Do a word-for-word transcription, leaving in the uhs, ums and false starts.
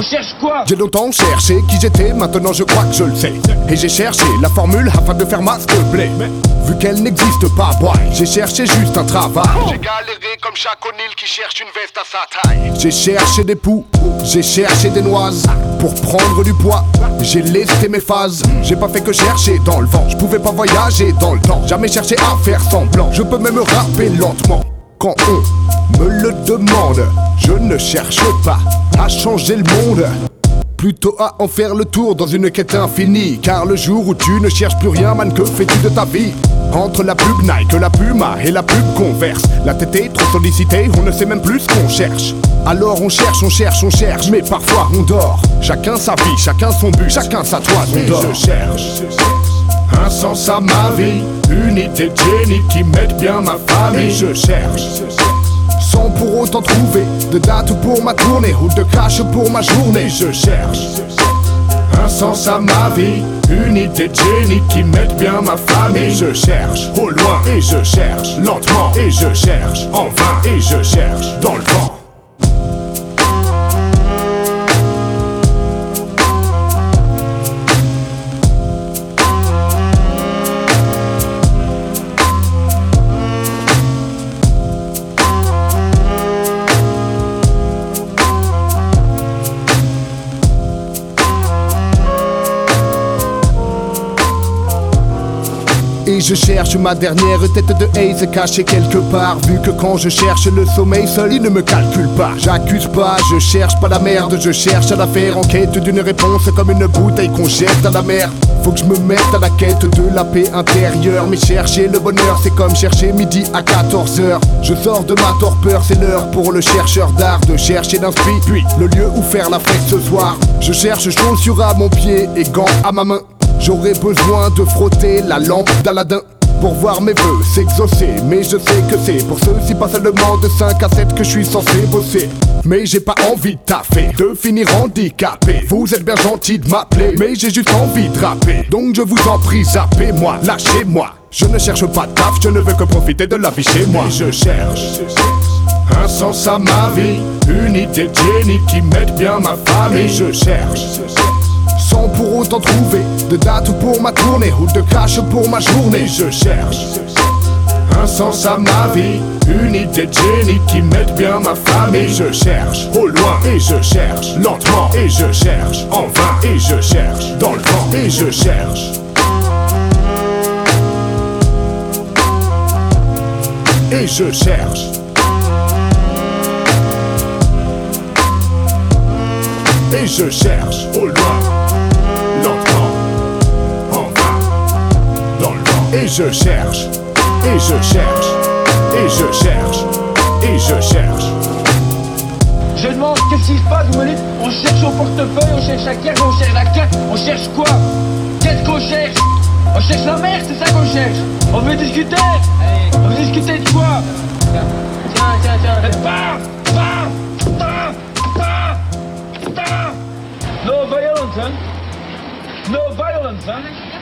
cherche quoi? J'ai longtemps cherché qui j'étais, maintenant je crois que je le sais. Et j'ai cherché la formule afin de faire masque de blé. Vu qu'elle n'existe pas, boy, j'ai cherché juste un travail. J'ai galéré comme Shaq O'Neal qui cherche une veste à sa taille. J'ai cherché des poux, j'ai cherché des noises. Pour prendre du poids, j'ai lesté mes phases. J'ai pas fait que chercher dans le vent. Je pouvais pas voyager dans le temps. Jamais cherché à faire semblant. Je peux même rapper lentement quand on me le demande. Je ne cherche pas à changer le monde, plutôt à en faire le tour dans une quête infinie. Car le jour où tu ne cherches plus rien, man, que fais-tu de ta vie? Entre la pub Nike, la Puma et la pub Converse, la tête est trop sollicitée, on ne sait même plus ce qu'on cherche. Alors on cherche, on cherche, on cherche, mais parfois on dort. Chacun sa vie, chacun son but, chacun sa toison d'or. Je cherche un sens à ma vie, une idée de génie qui m'aide bien ma famille. Je cherche sans pour autant trouver de date pour ma tournée ou de cash pour ma journée. Je cherche un sens à ma vie, une idée de génie qui m'aide bien ma famille. Je cherche au loin et je cherche lentement et je cherche en vain et je cherche dans le vent. Et je cherche ma dernière tête de haze cachée quelque part. Vu que quand je cherche le sommeil seul, il ne me calcule pas. J'accuse pas, je cherche pas la merde. Je cherche à la faire en quête d'une réponse, comme une bouteille qu'on jette dans la mer. Faut que je me mette à la quête de la paix intérieure. Mais chercher le bonheur, c'est comme chercher midi à quatorze heures. Je sors de ma torpeur, c'est l'heure pour le chercheur d'art de chercher l'inspi, puis le lieu où faire la fête ce soir. Je cherche chaussures à mon pied et gants à ma main. J'aurais besoin de frotter la lampe d'Aladin pour voir mes vœux s'exaucer. Mais je sais que c'est pour ceux-ci pas seulement de cinq à sept que je suis censé bosser. Mais j'ai pas envie de taffer, de finir handicapé. Vous êtes bien gentil de m'appeler, mais j'ai juste envie de rapper. Donc je vous en prie, zappez-moi, lâchez-moi. Je ne cherche pas de taf, je ne veux que profiter de la vie chez moi. Je cherche un sens à ma vie, une idée de génie qui m'aide bien ma famille. Je cherche sans pour autant trouver de date pour ma tournée ou de cash pour ma journée. Je cherche un sens à ma vie, une idée de génie qui m'aide bien ma famille. Je cherche au loin et je cherche lentement et je cherche en vain et je cherche dans le vent et je cherche. Et je cherche. Et je cherche au loin, lentement, en vain, dans le vent. Et je cherche, et je cherche, et je cherche, et je cherche. Je demande qu'est-ce qui se passe, vous me dites, on cherche au portefeuille, on cherche la carte, on cherche la carte, on cherche quoi? Qu'est-ce qu'on cherche? On cherche la merde, c'est ça qu'on cherche. On veut discuter. Allez. On veut discuter de quoi? Tiens, tiens, tiens, tiens. Pas, pas, pas, pas, pas. No violence, hein? No violence, hein?